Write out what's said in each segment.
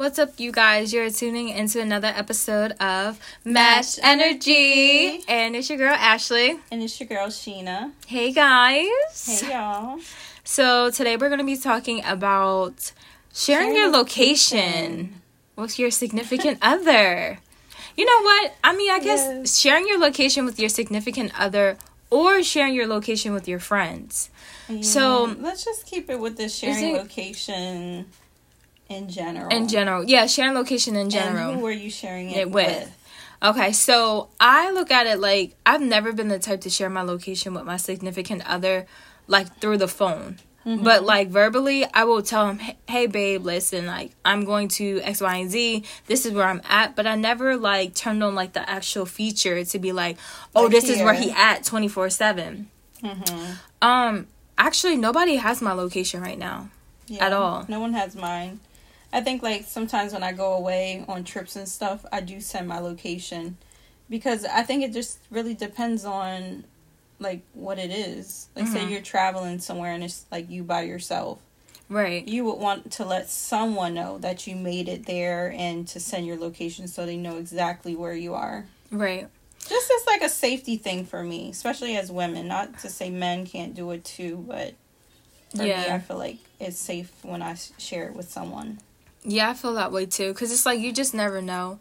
What's up, you guys? You're tuning into another episode of Match Energy. And it's your girl, Ashley. And it's your girl, Sheena. Hey, guys. Hey, y'all. So, today we're going to be talking about sharing your location with your significant other. You know what? I guess sharing your location with your significant other or sharing your location with your friends. Yeah. So, let's just keep it with the sharing location in general. Yeah, sharing location in general. And who are you sharing it with? Okay, so I look at it like I've never been the type to share my location with my significant other, like, through the phone. Mm-hmm. But, like, verbally, I will tell him, hey, babe, listen, like, I'm going to X, Y, and Z. This is where I'm at. But I never, like, turned on, like, the actual feature to be like, oh, this is where he at 24/7. Mm-hmm. Actually, nobody has my location right now at all. No one has mine. I think, like, sometimes when I go away on trips and stuff, I do send my location. Because I think it just really depends on, like, what it is. Like, say you're traveling somewhere and it's, like, you by yourself. Right. You would want to let someone know that you made it there and to send your location so they know exactly where you are. Right. Just as, like, a safety thing for me, especially as women. Not to say men can't do it, too, but for me, I feel like it's safe when I share it with someone. Yeah, I feel that way too, because it's like you just never know.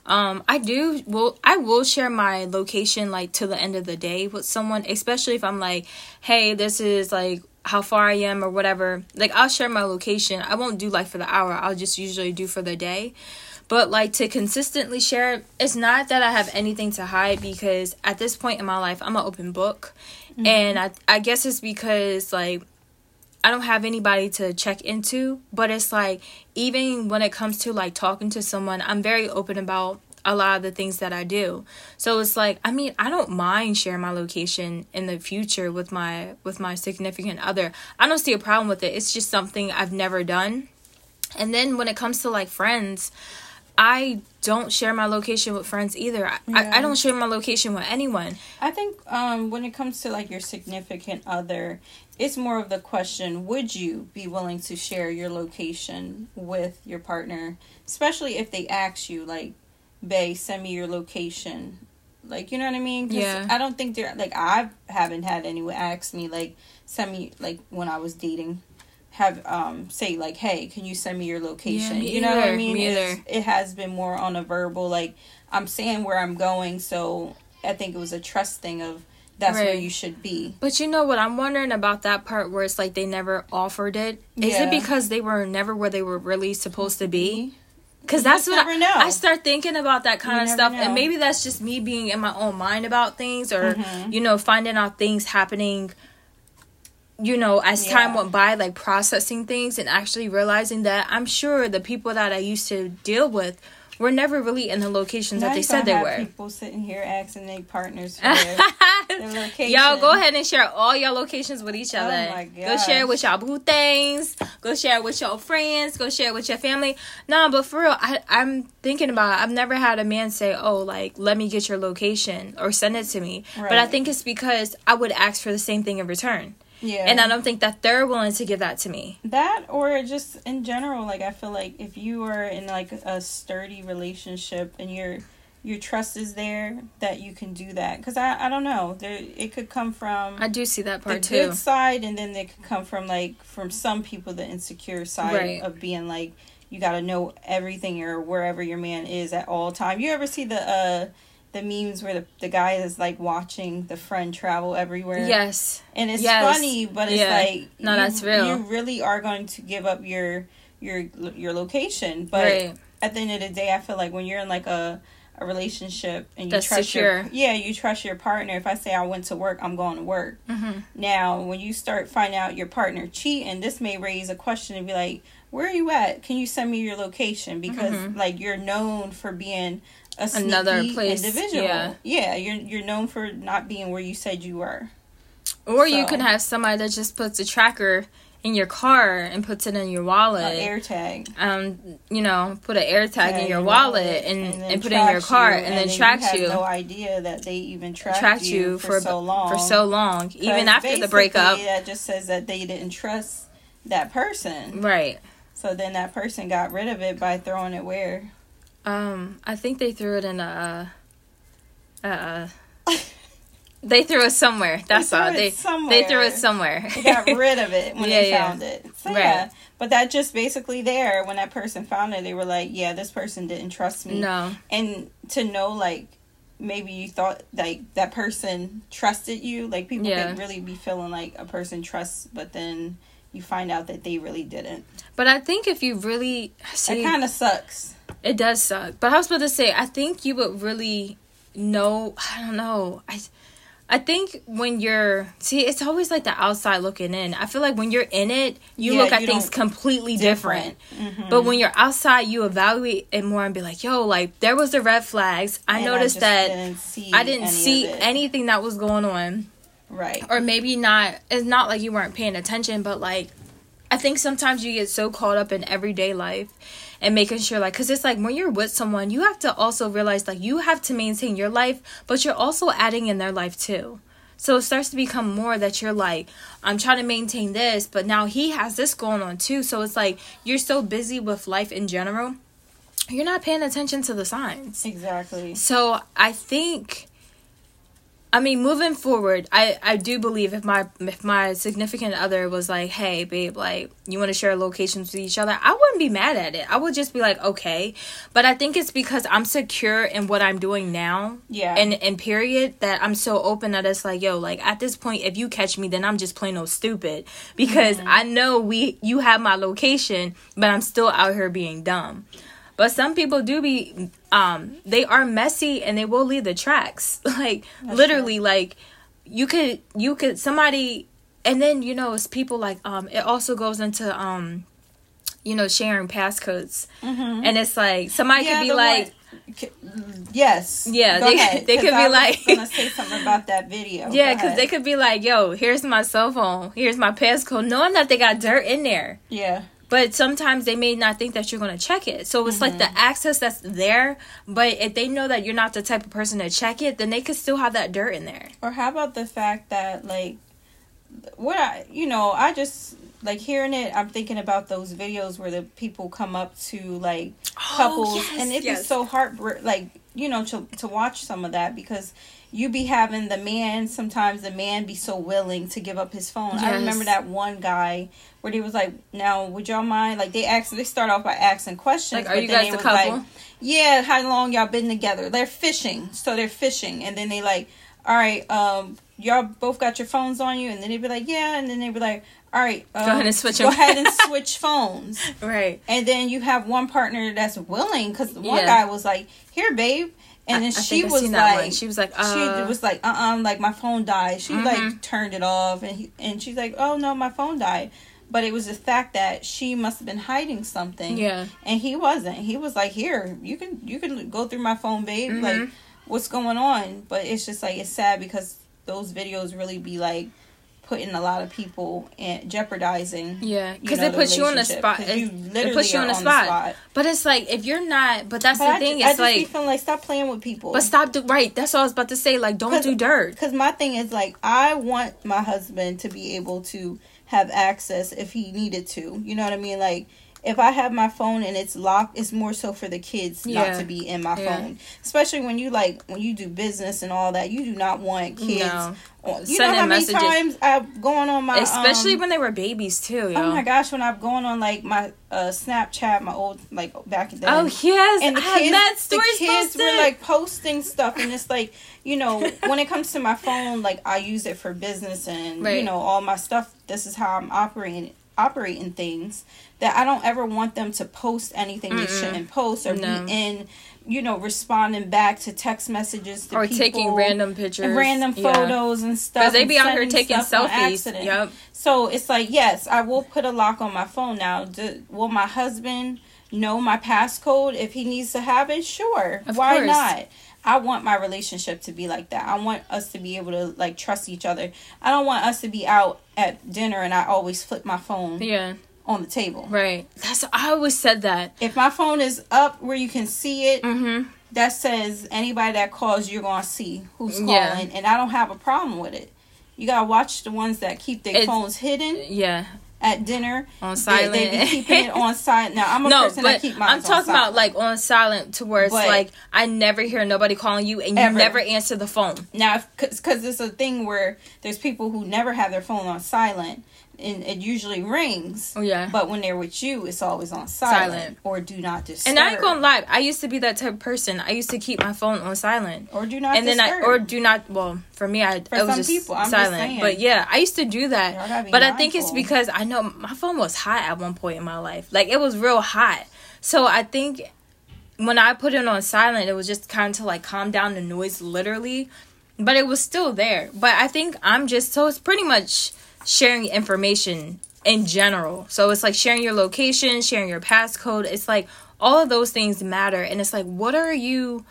I will share my location, like, to the end of the day with someone, especially if I'm like, hey, this is, like, how far I am or whatever. Like, I'll share my location. I won't do, like, for the hour. I'll just usually do for the day. But, like, to consistently share it, it's not that I have anything to hide, because at this point in my life, I'm an open book. Mm-hmm. And I guess it's because, like, I don't have anybody to check into, but it's like, even when it comes to, like, talking to someone, I'm very open about a lot of the things that I do. So it's like, I mean, I don't mind sharing my location in the future with my significant other. I don't see a problem with it. It's just something I've never done. And then when it comes to, like, friends, I don't share my location with friends either. I don't share my location with anyone. I think when it comes to, like, your significant other, it's more of the question, would you be willing to share your location with your partner? Especially if they ask you, like, bae, send me your location. Like, you know what I mean? 'Cause I don't think they're, like, I haven't had anyone ask me, like, send me, like, when I was dating, have say, like, hey, can you send me your location? You know what I mean? It has been more on a verbal, like, I'm saying where I'm going, so I think it was a trust thing of that's where you should be. But you know what, I'm wondering about that part where it's like they never offered it. Is it because they were never where they were really supposed to be? Because that's what I start thinking about, that kind of stuff. And maybe that's just me being in my own mind about things, or you know, finding out things happening, you know, as time went by, like, processing things and actually realizing that I'm sure the people that I used to deal with were never really in the locations that they said they were. People sitting here asking their partners for their location. Y'all go ahead and share all your locations with each other. Oh my gosh. Go share it with y'all boo things. Go share it with your friends. Go share it with your family. No, but for real, I'm thinking about it. I've never had a man say, oh, like, let me get your location or send it to me. Right. But I think it's because I would ask for the same thing in return. Yeah. And I don't think that they're willing to give that to me. That, or just in general, like, I feel like if you are in, like, a sturdy relationship and your trust is there, that you can do that. Because I don't know. It could come from... I do see that part, the good side, and then it could come from, like, from some people, the insecure side of being, like, you got to know everything or wherever your man is at all time. You ever see the memes where the guy is, like, watching the friend travel everywhere? Yes. And it's funny, but it's like... No, that's real. You really are going to give up your location. But at the end of the day, I feel like when you're in, like, a relationship and you trust you trust your partner. If I say I went to work, I'm going to work. Mm-hmm. Now, when you start finding out your partner cheating, this may raise a question and be like, where are you at? Can you send me your location? Because, like, you're known for being... another place individual. Yeah, you're known for not being where you said you were. Or you can have somebody that just puts a tracker in your car and puts it in your wallet. An air tag. You know, put an air tag in your wallet and put it in your car and then tracks you. You have no idea that they even tracked you for so long. For so long, even after the breakup. That just says that they didn't trust that person. Right. So then that person got rid of it by throwing it where? I think they threw it in they threw it somewhere. That's all. They threw it somewhere. They got rid of it when they found it. So right. yeah. But that just basically there, when that person found it, they were like, yeah, this person didn't trust me. No. And to know, like, maybe you thought, like, that person trusted you. Like, people can really be feeling like a person trusts, but then you find out that they really didn't. But I think if you really... it kind of sucks. It does suck. But I was about to say, I think you would really know... I don't know. I think when you're... See, it's always like the outside looking in. I feel like when you're in it, you look at things completely different. Mm-hmm. But when you're outside, you evaluate it more and be like, yo, like, there was the red flags. I noticed that I didn't see anything that was going on. Right. Or maybe not... It's not like you weren't paying attention, but, like, I think sometimes you get so caught up in everyday life and making sure, like, because it's like when you're with someone, you have to also realize, like, you have to maintain your life, but you're also adding in their life too. So it starts to become more that you're like, I'm trying to maintain this, but now he has this going on too. So it's like you're so busy with life in general, you're not paying attention to the signs. Exactly. So I think... I mean, moving forward, I do believe if my significant other was like, hey, babe, like, you want to share locations with each other, I wouldn't be mad at it. I would just be like, okay. But I think it's because I'm secure in what I'm doing now. Yeah. And period, that I'm so open that it's like, yo, like, at this point, if you catch me, then I'm just plain old stupid. Because I know you have my location, but I'm still out here being dumb. But some people do be, they are messy and they will leave the tracks. Like, that's literally, true. Like, you could, somebody, and then, you know, it's people like, it also goes into, you know, sharing passcodes. Mm-hmm. And it's like, somebody could be like, yes. Yeah, they could be like, I was going to say something about that video. Yeah, because they could be like, yo, here's my cell phone, here's my passcode, knowing that they got dirt in there. Yeah. But sometimes they may not think that you're going to check it. So it's like the access that's there. But if they know that you're not the type of person to check it, then they could still have that dirt in there. Or how about the fact that, like, I just, like, hearing it, I'm thinking about those videos where the people come up to, like, couples. Yes, and it'd be so like, you know, to watch some of that, because you be having sometimes the man be so willing to give up his phone. Yes. I remember that one guy where he was like, now, would y'all mind? Like, they start off by asking questions. Like, are you guys a couple? Like, yeah, how long y'all been together? They're fishing. So they're fishing. And then they like, all right, y'all both got your phones on you? And then they'd be like, yeah. And then they'd be like, all right, go ahead and switch phones. Right. And then you have one partner that's willing, because the one guy was like, here, babe. And then she was like, like, my phone died. She like turned it off, and she's like, oh no, my phone died. But it was the fact that she must have been hiding something. Yeah. And he wasn't. He was like, here, you can go through my phone, babe. Mm-hmm. Like, what's going on? But it's just like, it's sad because those videos really be like putting a lot of people and jeopardizing. Yeah, because it puts you on the spot. It puts you on the spot. But it's like, if you're not, but that's the thing. It's like, be feeling like, stop playing with people. But stop right. That's what I was about to say. Like, don't do dirt. Because my thing is, like, I want my husband to be able to have access if he needed to. You know what I mean? Like, if I have my phone and it's locked, it's more so for the kids not to be in my phone. Especially when you do business and all that, you do not want kids. No. You know how many times I've gone on my... Especially when they were babies, too, yo. Oh, my gosh, when I've gone on, like, my Snapchat, my old, like, back then. Oh, yes. And the kids were, like, posting stuff. And it's like, you know, when it comes to my phone, like, I use it for business and, you know, all my stuff. This is how I'm operating things, that I don't ever want them to post anything they shouldn't post, or be in, you know, responding back to text messages to or people, taking random pictures and random photos and stuff, because they be out here taking selfies. Yep. So it's like, yes, I will put a lock on my phone now. Will my husband know my passcode if he needs to have it? Sure. Why not? I want my relationship to be like that. I want us to be able to, like, trust each other. I don't want us to be out at dinner and I always flip my phone on the table. Right. I always said that. If my phone is up where you can see it, that says anybody that calls, you're going to see who's calling. And I don't have a problem with it. You got to watch the ones that keep their phones hidden. Yeah. at dinner on silent. They be keeping it on silent. Now I'm a person that keep mine on silent. I'm talking about like on silent to where it's like I never hear nobody calling you and you never answer the phone. Now, because it's a thing where there's people who never have their phone on silent. And it usually rings. Oh, yeah. But when they're with you, it's always on silent. Or do not disturb. And I ain't gonna lie, I used to be that type of person. I used to keep my phone on silent. Or do not disturb. Or do not, well, for me, it was just people, I'm silent. Just saying. But yeah, I used to do that. But mindful. I think it's because I know my phone was hot at one point in my life. Like, it was real hot. So I think when I put it on silent, it was just kind of to like calm down the noise, literally. But it was still there. But I think so it's pretty much sharing information in general. So it's like sharing your location, sharing your passcode. It's like all of those things matter. And it's like, what are you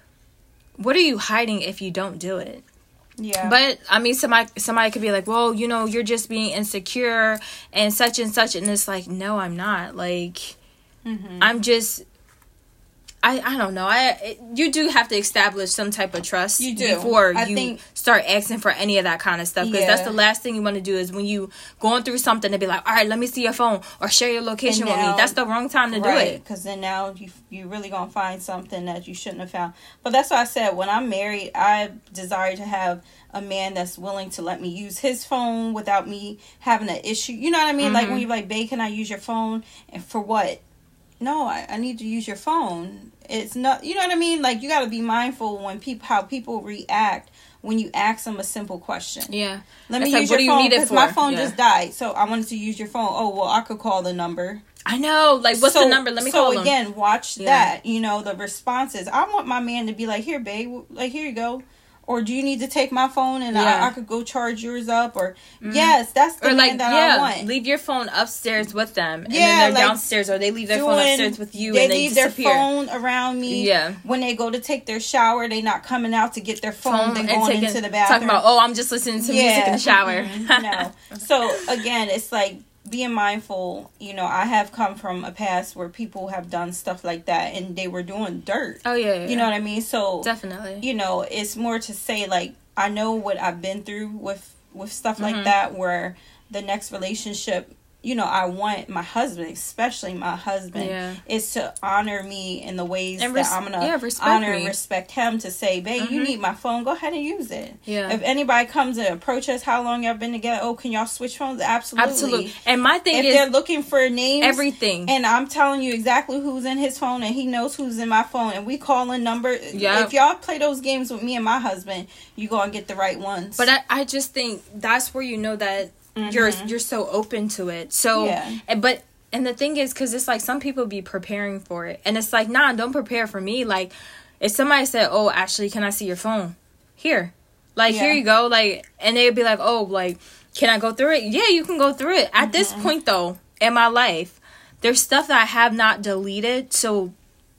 hiding if you don't do it? Yeah. But I mean, somebody could be like, well, you know, you're just being insecure and such. And it's like, no, I'm not. Like, I'm just, I don't know. You do have to establish some type of trust before you start asking for any of that kind of stuff. Because that's the last thing you want to do is when you going through something to be like, all right, let me see your phone or share your location with me. That's the wrong time to do it. Because then now you really going to find something that you shouldn't have found. But that's why I said when I'm married, I desire to have a man that's willing to let me use his phone without me having an issue. You know what I mean? Like when you're like, babe, can I use your phone? And for what? No, I need to use your phone. It's not, you know what I mean? Like, you got to be mindful when how people react when you ask them a simple question. Yeah. Let me use your phone because my phone just died. So I wanted to use your phone. Oh, well, I could call the number. I know. Like, what's the number? Let me call them. So again, watch that. You know, the responses. I want my man to be like, here, babe. Like, here you go. Or do you need to take my phone and I could go charge yours up? Or yes, that's the man that I want. Leave your phone upstairs with them, and then they're downstairs, or they leave their phone upstairs with you, and they leave their phone around me. Yeah. When they go to take their shower, they're not coming out to get their phone. They're going into the bathroom. Talking about, oh, I'm just listening to music in the shower. No. So again, it's like being mindful. You know, I have come from a past where people have done stuff like that and they were doing dirt. Oh yeah. You know what I mean? So definitely, you know, it's more to say like, I know what I've been through with stuff like that, where the next relationship, you know, I want my husband, especially my husband, is to honor me in the ways that I'm going to honor and respect him, to say, babe, you need my phone, go ahead and use it. Yeah. If anybody comes and approach us, how long y'all been together? Oh, can y'all switch phones? Absolutely. And my thing is, if they're looking for names, everything, and I'm telling you exactly who's in his phone and he knows who's in my phone, and we call a number, if y'all play those games with me and my husband, you go and get the right ones. But I just think that's where you know that you're so open to it. So, and the thing is, because it's like some people be preparing for it, and it's like, nah, don't prepare for me. Like, if somebody said, oh, Ashley, can I see your phone? Here, like, here you go. Like, and they'd be like, oh, like, can I go through it? Yeah, you can go through it. At this point, though, in my life, there's stuff that I have not deleted. So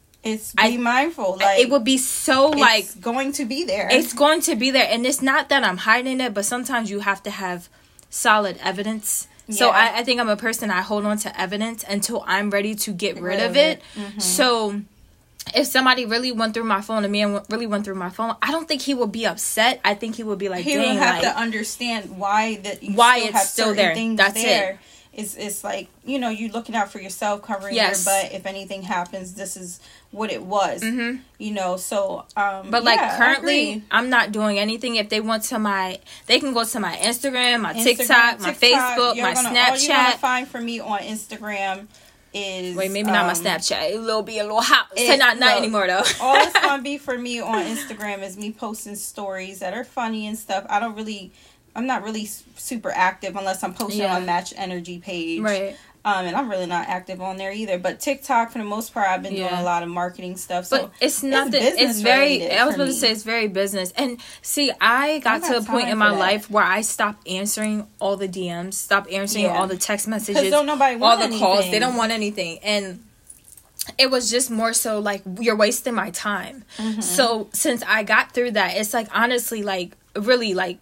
be mindful. Like, it would be so it's going to be there. It's going to be there, and it's not that I'm hiding it, but sometimes you have to have solid evidence. So I think I'm a person, I hold on to evidence until I'm ready to get rid of it. So if somebody really went through my phone, a man really went through my phone, I don't think he would be upset. I think he would be like, he dang, would have to understand why it's still there. That's it. It's like, you know, you looking out for yourself, covering your butt. If anything happens, this is what it was. You know, so but like currently I'm not doing anything. If they want to they can go to my Instagram, my TikTok, my Facebook, my Snapchat. All you're gonna find for me on Instagram is maybe not my Snapchat. It'll be a little hot. Not anymore though. All it's gonna be for me on Instagram is me posting stories that are funny and stuff. I'm not really super active unless I'm posting on Match Energy page. Right. And I'm really not active on there either. But TikTok, for the most part, I've been doing a lot of marketing stuff. So but it's nothing. It's very. I was about to say it's very business. And see, I got to a point in my life where I stopped answering all the DMs, stopped answering all the text messages, don't nobody want all the calls. They don't want anything, and it was just more so like, you're wasting my time. So since I got through that, it's like, honestly, like, really, like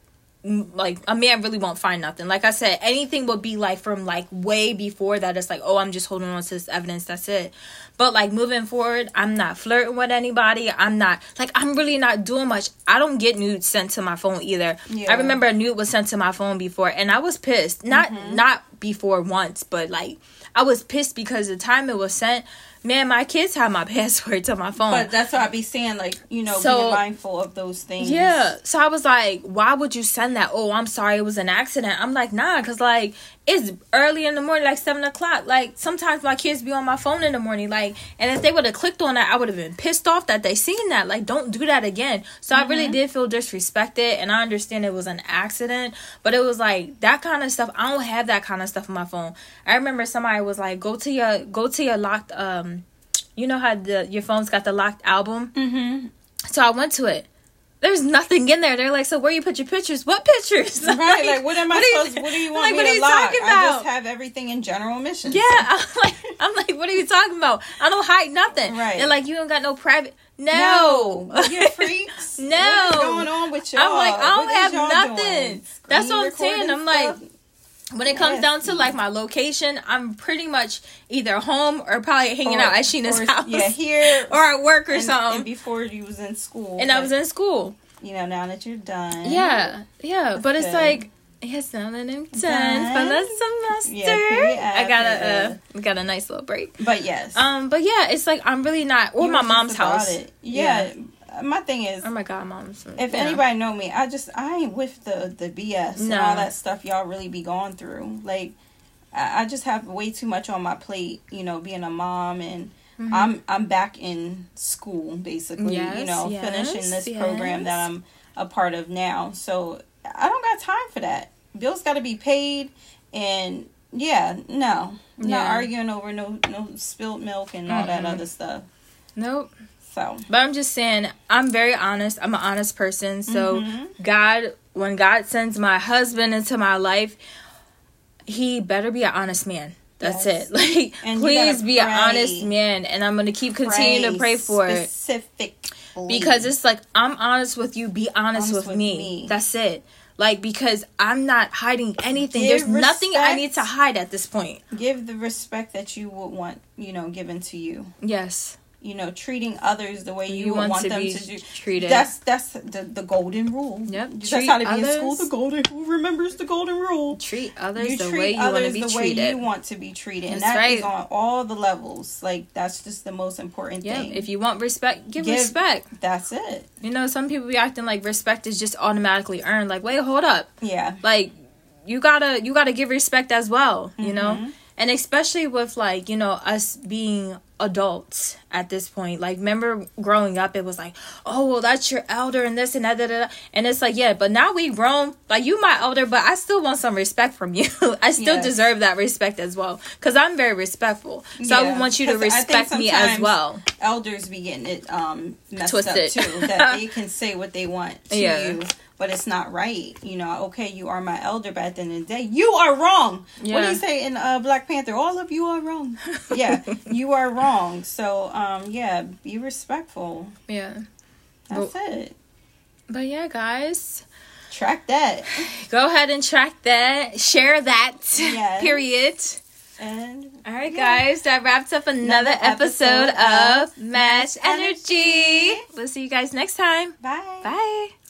a man really won't find nothing. Like I said, anything will be like from like way before that. It's like, oh, I'm just holding on to this evidence, that's it. But like moving forward, I'm not flirting with anybody. I'm really not doing much. I don't get nudes sent to my phone either. I remember a nude was sent to my phone before, and I was pissed. Not before once, but like I was pissed because the time it was sent, man, my kids have my password to my phone. But that's what I be saying, like, you know, being mindful of those things. Yeah. So I was like, why would you send that? Oh, I'm sorry, it was an accident. I'm like, nah, because, like, it's early in the morning, like 7 o'clock. Like, sometimes my kids be on my phone in the morning. Like, and if they would have clicked on that, I would have been pissed off that they seen that. Like, don't do that again. So I really did feel disrespected. And I understand it was an accident. But it was like, that kind of stuff, I don't have that kind of stuff on my phone. I remember somebody was like, go to your locked, you know how your phone's got the locked album? Mm-hmm. So I went to it. There's nothing in there. They're like, so where you put your pictures? What pictures? Right, like what am I supposed? What do you want me to lock? I just have everything in general missions. Yeah, I'm like, what are you talking about? I don't hide nothing. Right. They're like, you don't got no private. No, you're freaks. No, what is going on with y'all? I'm like, I don't have nothing. Doing? That's what I'm saying. I'm like, when it comes down to like my location, I'm pretty much either home or probably hanging out at Sheena's house. Yeah, here or at work or something. And before you was in school. And I was in school. You know, now that you're done. Yeah. But it's like, yes, now that I'm done for the semester. Yeah, I got a nice little break. But yes. But yeah, it's like I'm really not, or my mom's house. Yeah. My thing is, oh my god, mom's. If anybody know me, I ain't with the BS and all that stuff y'all really be going through. Like, I just have way too much on my plate, you know, being a mom, and I'm back in school basically, finishing this program that I'm a part of now. So I don't got time for that. Bills got to be paid, and not arguing over no spilled milk and all that other stuff. Nope. So. But I'm just saying, I'm very honest. I'm an honest person. So when God sends my husband into my life, he better be an honest man. That's it. Like, and please be an honest man. And I'm going to keep continuing to pray for it. Because it's like, I'm honest with you. Be honest with me. That's it. Like, because I'm not hiding anything. There's nothing I need to hide at this point. Give the respect that you would want, given to you. Yes. Treating others the way you would want them to be treated. That's the golden rule. Yep. That's how to be in school. The golden who remembers the golden rule. Treat others the way you want to be treated. Way you want to be treated, and that is on all the levels. Like, that's just the most important thing. If you want respect, give respect. That's it. Some people be acting like respect is just automatically earned. Like, wait, hold up. Yeah. Like, you gotta give respect as well. You know. And especially with, like, us being adults at this point. Like, remember growing up, it was like, oh, well, that's your elder and this and that. And it's like, yeah, but now we grown. Like, you my elder, but I still want some respect from you. I still deserve that respect as well. Because I'm very respectful. So I would want you to respect me as well. Elders be getting it messed Twisted. Up, too. That they can say what they want to you. But it's not right. Okay, you are my elder, but at the end of the day, you are wrong. Yeah. What do you say in Black Panther? All of you are wrong. Yeah, you are wrong. So, be respectful. Yeah. That's it. But yeah, guys. Track that. Go ahead and track that. Share that. Yes. Period. And all right, guys, that wraps up another episode of Match Energy. We'll see you guys next time. Bye. Bye.